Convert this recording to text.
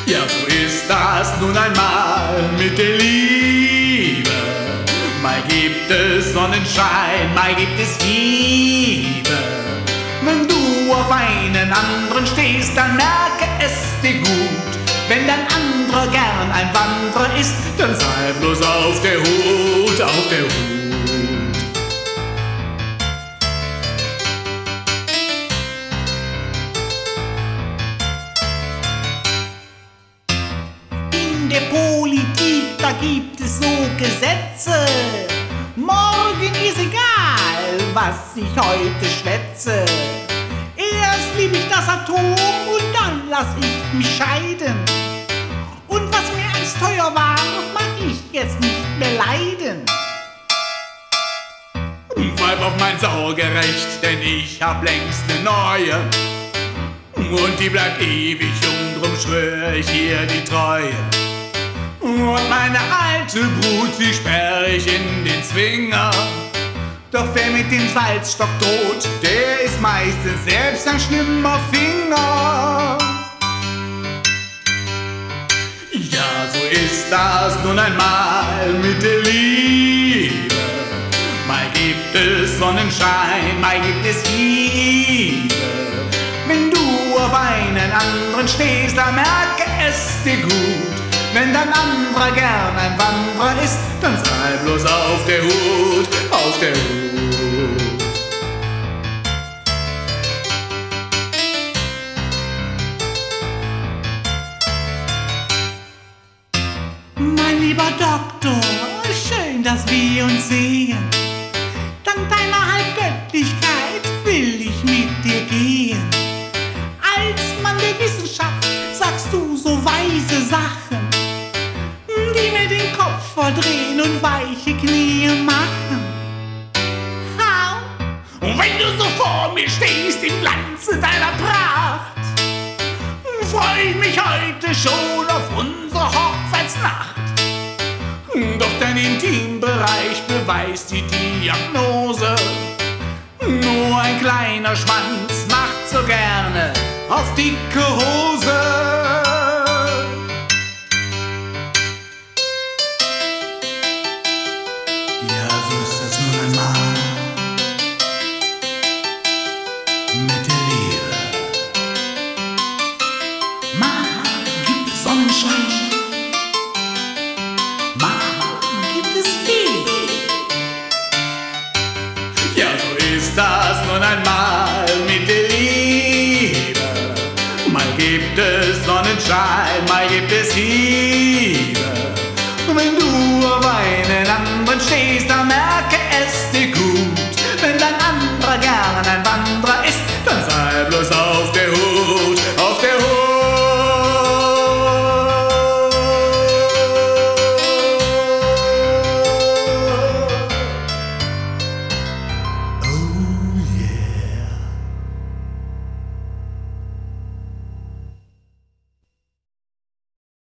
Ja, so ist das nun einmal mit der Liebe. Mal gibt es Sonnenschein, mal gibt es Liebe. Wenn du auf einen anderen stehst, dann merke es dir gut. Wenn dein anderer gern ein Wanderer ist, dann sei bloß auf der Hut, auf der Hut. In der Politik, da gibt es so Gesetze. Morgen ist egal, was ich heute schwätze. Erst lieb ich das Atom und dann lass ich mich scheiden. Und was mir einst teuer war, mag ich jetzt nicht mehr leiden. Pfeif auf mein Sorgerecht, denn ich hab längst ne neue. Und die bleibt ewig jung, drum schwör ich ihr die Treue. Und meine alte Brut, die sperr ich in den Zwinger. Doch wer mit dem Salzstock droht, der ist meistens selbst ein schlimmer Finger. Ja, so ist das nun einmal mit der Liebe. Mal gibt es Sonnenschein, mal gibt es Liebe. Wenn du auf einen anderen stehst, dann merke es dir gut. Wenn dein anderer gern ein Wanderer ist, dann sei bloß auf der Hut, auf der Hut. Mein lieber Doktor, schön, dass wir uns sehen. Dank deiner Halbgöttlichkeit will ich mit dir gehen. Als Mann der Wissenschaft sagst du so weise Sachen, die mir den Kopf verdrehen und weiche Knie machen. Und wenn du so vor mir stehst im Glanze deiner Pracht, freu ich mich heute schon auf unsere Hochzeitsnacht. Doch dein Intimbereich beweist die Diagnose. Nur ein kleiner Schwanz macht so gerne auf dicke Hose. Ja, so ist das nun einmal mit der Liebe. Mal gibt es Sonnenschein, mal gibt es Liebe. Ja, so ist das nun einmal mit der Liebe. Mal gibt es Sonnenschein, mal gibt es Liebe. Wenn du auf einen anderen stehst, dann merke es